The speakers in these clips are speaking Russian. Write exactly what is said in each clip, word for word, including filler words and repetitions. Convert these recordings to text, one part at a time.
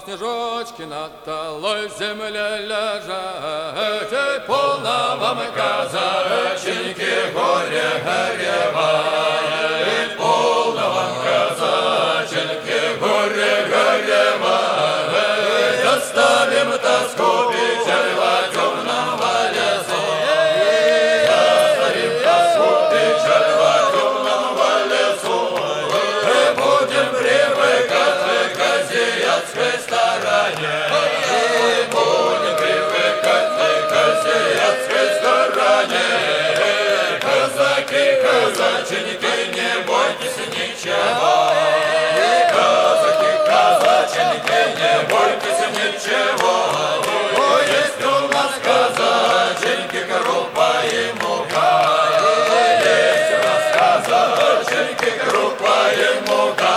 снежочки на талой земле лежат, и полно вам, казаченьки, горе горевает, полно вам, казаченьки, горе горевает, оставим тоску, печаль во темного лесу, оставим тоску, печаль во темного лесу, и будем привыкать к азиатской стороне, и будем привыкать к азиатской стороне. Казаки, казаченьки, не бойтесь ничего, казаки, казаченьки, не бойтесь ничего. Есть у нас казаченьки, крупа и мука, есть у нас казаченьки, крупа и мука.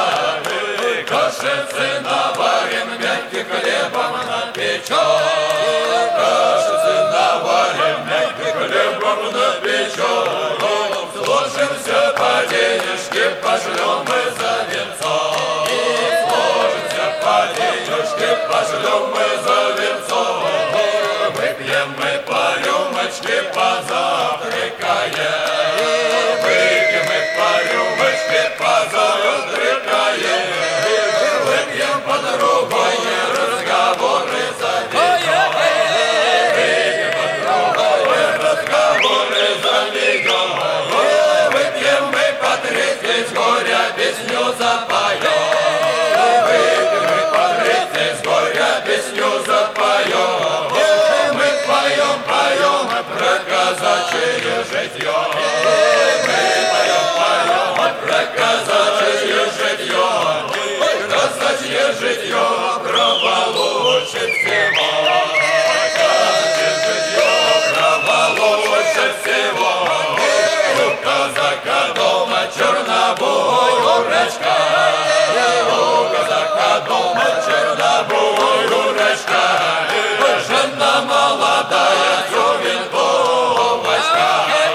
Кашицы наварим, мягких хлебом напечем, кашицы наварим, мягких хлебом напечем. Сложимся по денежке, пошлем мы за венцом, сложимся по денежке, пошлем мы за венцом. Выпьем мы по рюмочке, позавтракаем, выпьем мы по рюмочке, позавтракаем. Выпьем по другой, разговоры заведем, выпьем по другой, разговоры заведем. Выпьем мы по третьей, с горя песню запоем, выпьем мы по третьей, с горя песню запоем. Мы поем, поем про казачье житье, мы поем, поем про казачье житье. Казачье житье право лучше всего, казачье житье право лучше всего. У казака дома чернобурочка, у казака дома чернобурочка. Жена молодая, все винтовочка,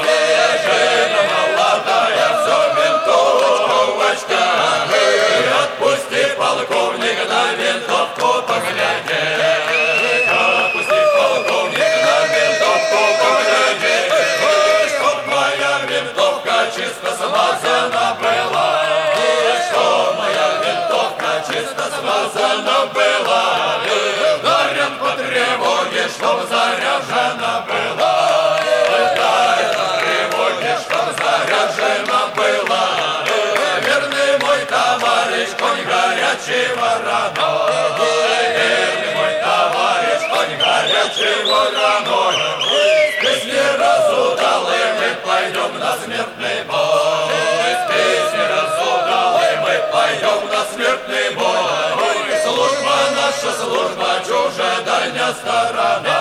жена молодая, все винтовочка. Отпусти, полковник, на винтовку поглядеть, отпусти, полковник, на винтовку поглядеть, чтоб моя винтовка чисто смазана была, чтоб моя винтовка чисто смазана была. Дарят по тревоге, чтоб заряжена была, дарят по тревоге, чтоб заряжена была. Верный мой товарищ, конь горячий вороной, верный мой товарищ, конь горячий вороной. С песни разудалой мы пойдем на смертный бой, с песни разудалой мы пойдем на смертный бой. Служба наша, служба чужая, дальняя сторона.